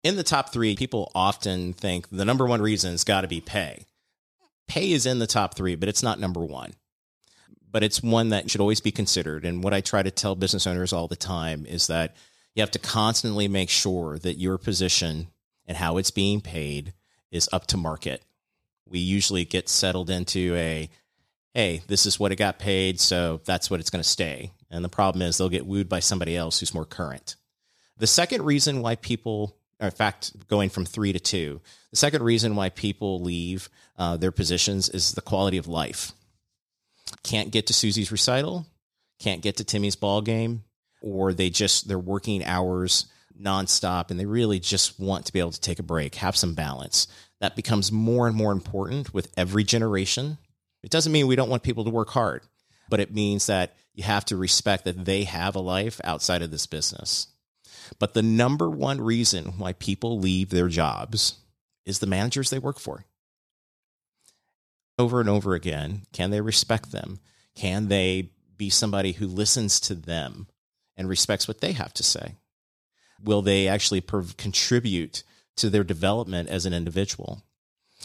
In the top three, people often think the number one reason has got to be pay. Pay is in the top three, but it's not number one. But it's one that should always be considered. And what I try to tell business owners all the time is that you have to constantly make sure that your position and how it's being paid is up to market. We usually get settled into hey, this is what it got paid, so that's what it's going to stay. And the problem is they'll get wooed by somebody else who's more current. The second reason why people, in fact, going from 3 to 2, the second reason why people leave their positions is the quality of life. Can't get to Susie's recital, can't get to Timmy's ball game, or they're working hours nonstop and they really just want to be able to take a break, have some balance. That becomes more and more important with every generation. It doesn't mean we don't want people to work hard, but it means that you have to respect that they have a life outside of this business. But the number one reason why people leave their jobs is the managers they work for. Over and over again, can they respect them? Can they be somebody who listens to them and respects what they have to say? Will they actually contribute to their development as an individual?